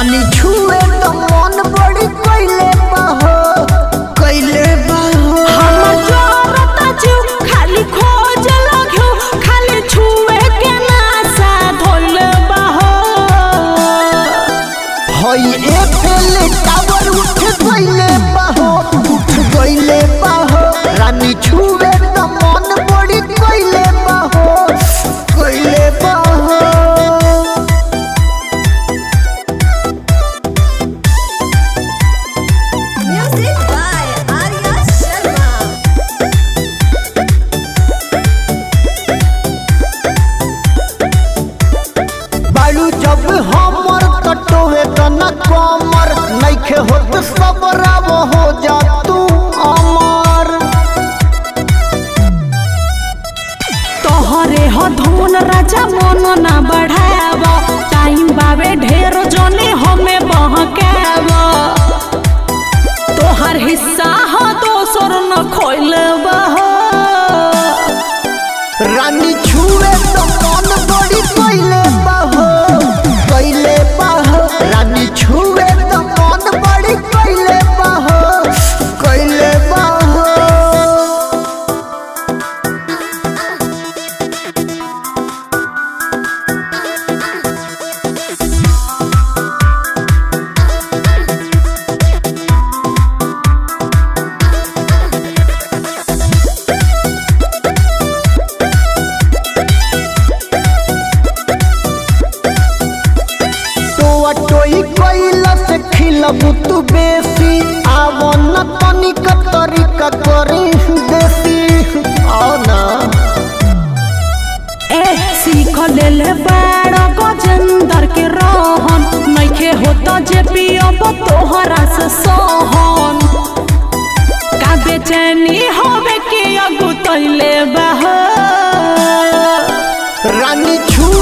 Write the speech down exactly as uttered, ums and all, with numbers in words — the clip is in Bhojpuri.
रानी छुए तो मन बड़ी कइले बाहो कइले बाहो हमर जोरता जीव खाली खोज लग्यो खाली छुए के नासा धोल बाहो हई ए फेले टावर उठ गइले बाहो उठ गइले बाहो रानी छुए तो मन बड़ी कइले बाहो कइले बाहो Music by Arya Sharma. बालू जब हमर कटोवे तना कमर नइखे होत सबराब हो जा तू अमर तोहरे हो धुन राजा मन ना बढ़ाव टाइम बावे ढेर जने हमें बहकाव तोहर हिस्सा हो दोसर न खोल बहो रानी छुए तो मन बड़ी कइले बाहो कइले बाहो रानी छुए तो मन बड़ी कइले बाहो कइले बाहो टोई कोइला से खिलबू तू बेसी आवो न तनिक तरीका करी देसी आओ ना ए सीख लेले बड़ गजेंदर के रहन नइखे होता जे पियब तोहरा से सहन का बेचैनी होवे के अगुतैले बह रानी छू